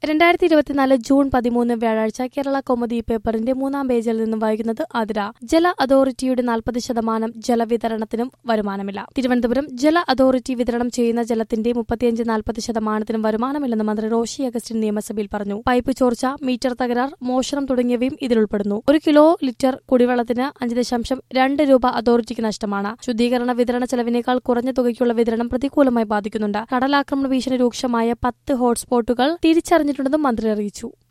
2024 June 13 വ്യാഴാഴ്ച കേരള കൗമുദി പേപ്പറിന്റെ 3-ാം പേജിൽ നിന്നും വായിക്കുന്നത് ആതിര. ജല അതോറിറ്റിയുടെ 40% ജലവിതരണത്തിനും വരുമാനമില്ല. തിരുവനന്തപുരം ജല അതോറിറ്റി വിതരണം ചെയ്യുന്ന ജലത്തിന്റെ 35-40% വരുമാനമില്ലെന്ന് മന്ത്രി റോഷി അഗസ്റ്റിൻ നിയമസഭയിൽ പറഞ്ഞു. പൈപ്പ് ചോർച്ച, മീറ്റർ തകരാർ, മോഷണം തുടങ്ങിയവയും ഇതിലുൾപ്പെടുന്നു. 1 കിലോ ലിറ്റർ കുടിവെള്ളത്തിന് 5.2 രൂപ അതോറിറ്റിക്ക് നഷ്ടമാണ്. ശുദ്ധീകരണ വിതരണ ചെലവിനേക്കാൾ കുറഞ്ഞ തുകയ്ക്കുള്ള വിതരണം പ്രതികൂലമായി ബാധിക്കുന്നുണ്ട്. കടലാക്രമണ ഭീഷണി രൂക്ഷമായ 10 ഹോട്ട്സ്പോട്ടുകൾ തിരിച്ചറിഞ്ഞിട്ടുണ്ടെന്നും മന്ത്രി അറിയിച്ചു.